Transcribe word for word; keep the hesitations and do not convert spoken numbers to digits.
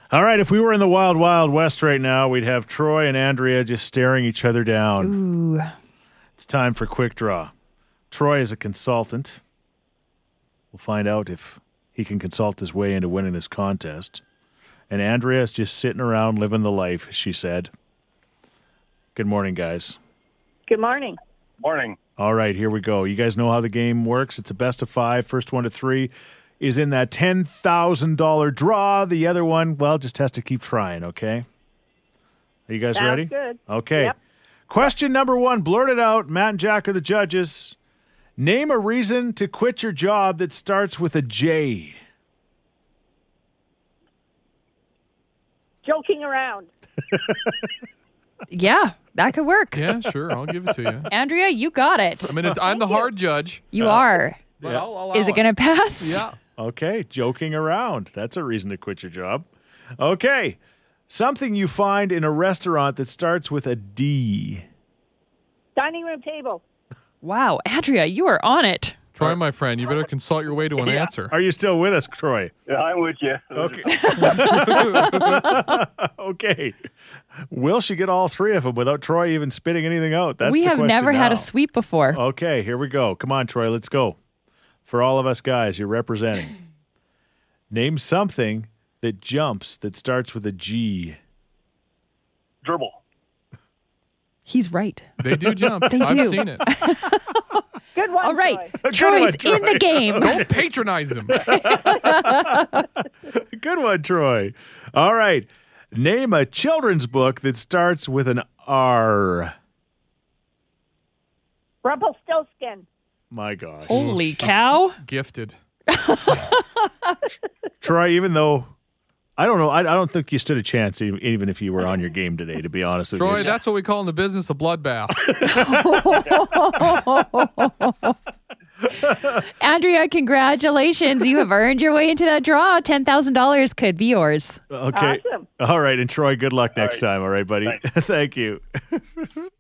All right, if we were in the wild, wild west right now, we'd have Troy and Andrea just staring each other down. Ooh. It's time for Quick Draw. Troy is a consultant. We'll find out if he can consult his way into winning this contest. And Andrea is just sitting around living the life, she said. Good morning, guys. Good morning. Morning. All right, here we go. You guys know how the game works. It's a best of five. First one to three is in that ten thousand dollars draw. The other one, well, just has to keep trying, okay? Are you guys Sounds ready? good. Okay. Yep. Question number one, blurt it out. Matt and Jack are the judges. Name a reason to quit your job that starts with a J. Joking around. Yeah, that could work. Yeah, sure. I'll give it to you. Andrea, you got it. I mean, it, I'm the hard judge. You are. But Yeah. I'll allow Is it going to pass? Yeah. Okay, joking around. That's a reason to quit your job. Okay, something you find in a restaurant that starts with a D. Dining room table. Wow, Andrea, you are on it. Troy, my friend, you better consult your way to an Yeah. answer. Are you still with us, Troy? Yeah, I'm with you. Okay. Okay. Will she get all three of them without Troy even spitting anything out? That's we the have question never had now. a sweep before. Okay, here we go. Come on, Troy, let's go. For all of us guys you're representing, name something that jumps that starts with a G. Dribble. He's right. They do jump. They I've do. seen it. Good one, All right, Troy. Troy's one, Troy. in the game. Don't patronize him. Good one, Troy. All right. Name a children's book that starts with an R. Rumpelstiltskin. My gosh. Holy cow. Gifted. Troy, even though I don't know, I, I don't think you stood a chance e- even if you were on your game today, to be honest with Troy, you. that's what we call in the business a bloodbath. Andrea, congratulations. You have earned your way into that draw. ten thousand dollars could be yours. Okay. Awesome. All right. And Troy, good luck next right. time. All right, buddy. Thanks. Thank you.